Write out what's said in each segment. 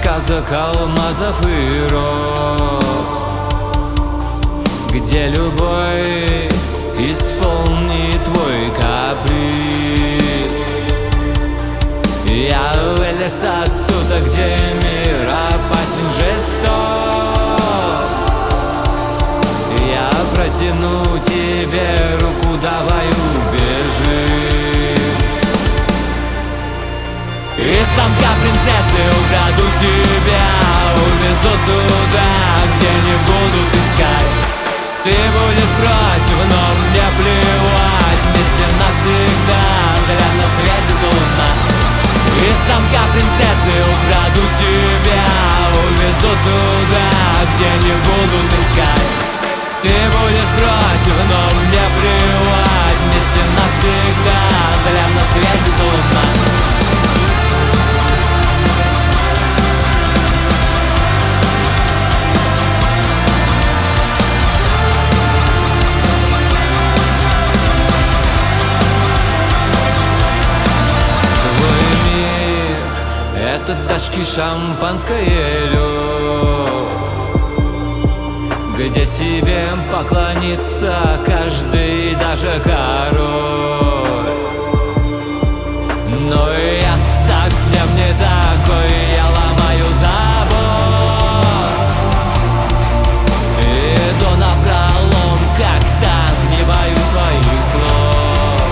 сказок, алмазов и роз, где любовь исполнит твой каприз. Я вылез оттуда, где мир опасен, жесток. Я протяну тебе руку, давай убежим. Из замка принцессы украду тебя, увезу туда, где не будут искать. Ты будешь против, но мне плевать. Вместе навсегда, для нас светит луна. Из замка принцессы украду тебя, увезу туда, где не будут искать. Ты будешь против, но мне плевать. Вместе навсегда, для нас светит луна. Это тачки, шампанское, лед, где тебе поклонится каждый, даже король. Но я совсем не такой, я ломаю забор. Иду напролом, как танк, не боюсь твоих слов.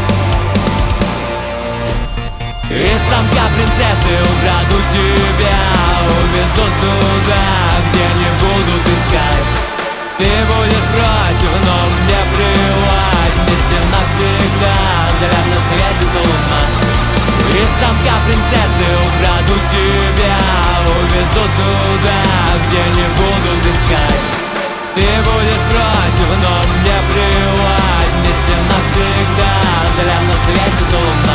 Из замка принцессы украду тебя, увезу туда, где не будут искать. Ты будешь против, но мне плевать. Вместе навсегда, для нас светит луна. Из замка принцессы украду тебя, увезу туда, где не будут искать. Ты будешь против, но мне плевать. Вместе навсегда, для нас светит луна.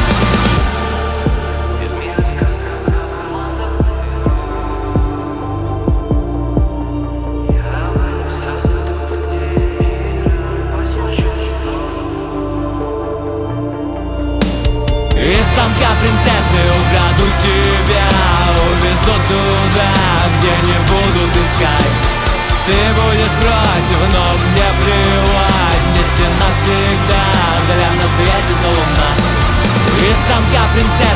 Из замка принцессы украду тебя, увезу туда, где не будут искать. Ты будешь против, но мне плевать. Вместе навсегда, для нас светит луна. Из замка принцессы